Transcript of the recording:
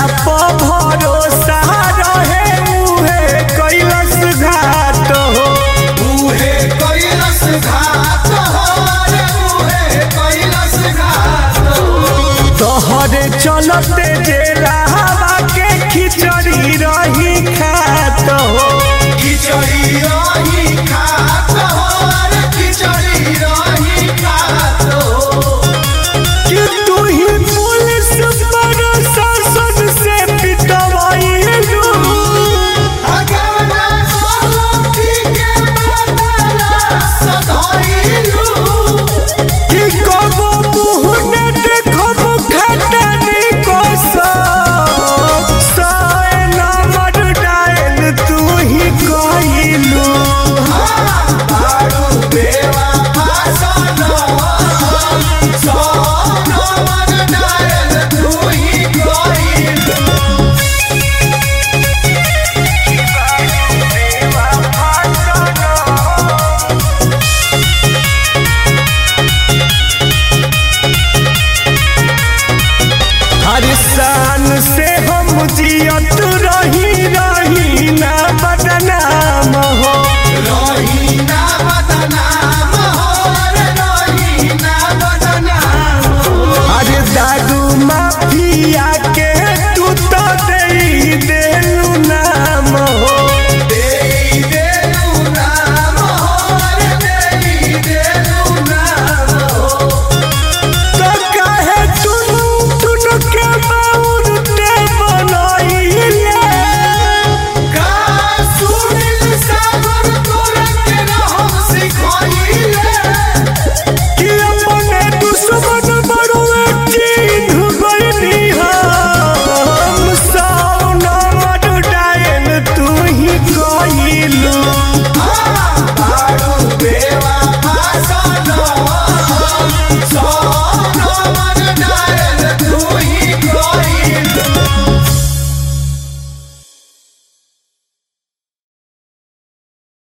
पो भरोसा रहे उहे कैलस घाट हो, उहे कैलस घाट हो रे उहे कैलस घाट हो। तोहरे चलते जेला हवा के खिचड़ी रही खात हो, खिचड़ी रही खात हो रे खिचड़ी रही खात हो। कि तू ही पुलिस प्रशासन से पिटवाइलू, अगवना गलती के बदला सधाइलू। कि कबो मुँह न देखब खटनी को सए नंबर डायल तू ही कइलू। आड़ू बेवफा सनम, सनम डायल तू ही कइलू। हर शान से हम जियत